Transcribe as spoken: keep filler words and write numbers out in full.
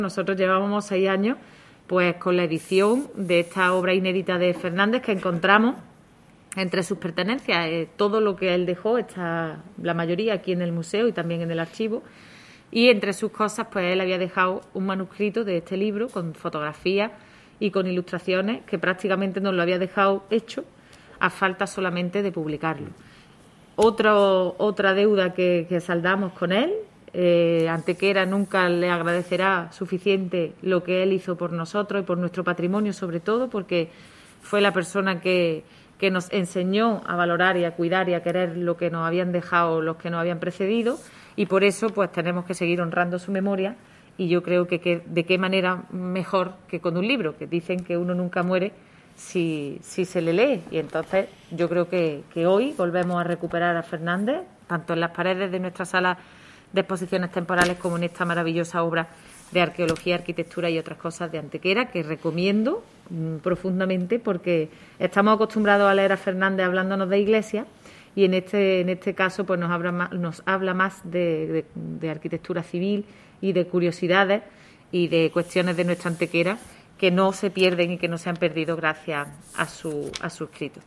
Nosotros llevábamos seis años pues con la edición de esta obra inédita de Fernández, que encontramos entre sus pertenencias eh, todo lo que él dejó, está la mayoría aquí en el museo y también en el archivo, y entre sus cosas pues él había dejado un manuscrito de este libro con fotografías y con ilustraciones que prácticamente nos lo había dejado hecho, a falta solamente de publicarlo. Otro, otra deuda que, que saldamos con él, eh, Antequera nunca le agradecerá suficiente lo que él hizo por nosotros y por nuestro patrimonio, sobre todo porque fue la persona que, que nos enseñó a valorar y a cuidar y a querer lo que nos habían dejado los que nos habían precedido, y por eso pues tenemos que seguir honrando su memoria. Y yo creo que, que de qué manera mejor que con un libro, que dicen que uno nunca muere si, si se le lee. Y entonces yo creo que, que hoy volvemos a recuperar a Fernández, tanto en las paredes de nuestra sala de exposiciones temporales como en esta maravillosa obra de arqueología, arquitectura y otras cosas de Antequera, que recomiendo mmm, profundamente, porque estamos acostumbrados a leer a Fernández hablándonos de iglesia, y en este en este caso pues nos habla más, nos habla más de, de, de arquitectura civil y de curiosidades y de cuestiones de nuestra Antequera que no se pierden y que no se han perdido gracias a su, a su escrito.